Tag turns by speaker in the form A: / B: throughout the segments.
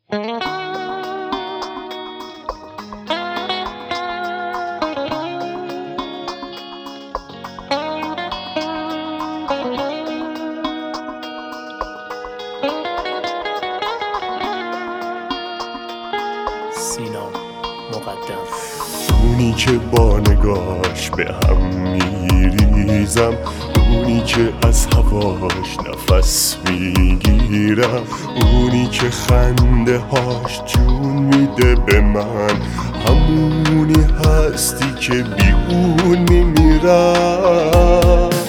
A: سینا مقدم.
B: اونی که با نگاش به هم میریزم، اونی که از هواش نفس میگیرم، اونی که خنده هاش جون میده به من، همونی هستی که بی اون میمیرم.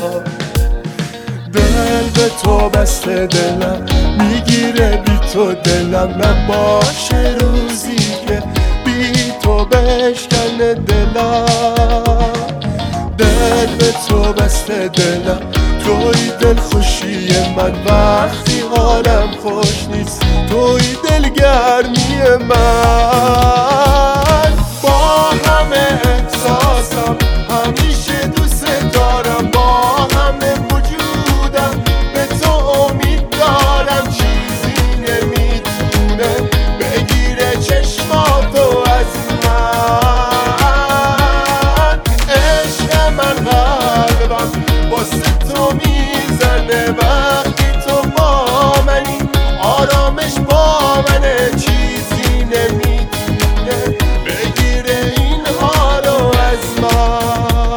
B: دل به تو بسته دلم میگیره، بی تو دلم نباشه روزی که بی تو بشکنه دلم. دل به تو بسته دلم، توی دل خوشی من وقتی حالم خوش نیست، توی دلگرمی من. با همه احساسم همیشه دوست دارم، با همه وجودم به تو امید دارم. چیزی نمیتونه بگیره چشماتو از من. عشق من قلبم واسه تو میزنه، وقتی تو با منی آرامش با منه. چیزی نمیتونه بگیره این حالو از من.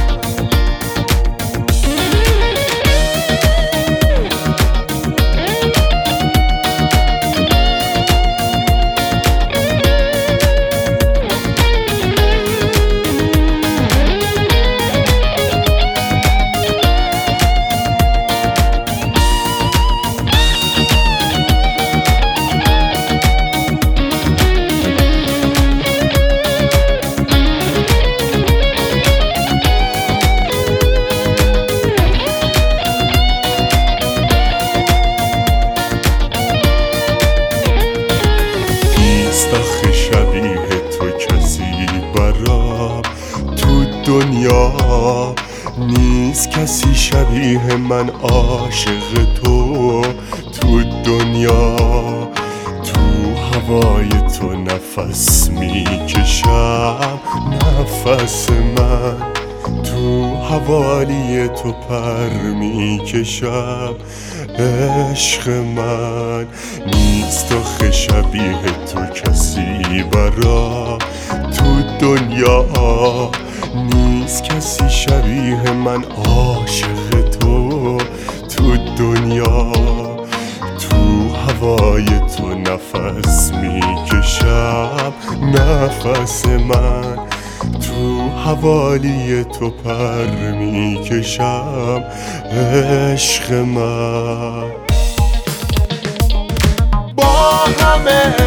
B: آخه شبیه تو کسی برام تو دنیا نیست، کسی شبیه من عاشق تو تو دنیا. تو هوای تو نفس میکشم، نفس من تو حوالی تو پر میکشم. عشق من نیست آخه شبیه تو کسی برا تو دنیا نیست، کسی شبیه من عاشق تو تو دنیا. تو هوای تو نفس میکشم، نفس من تو حوالی تو پر میکشم. عشق من با همه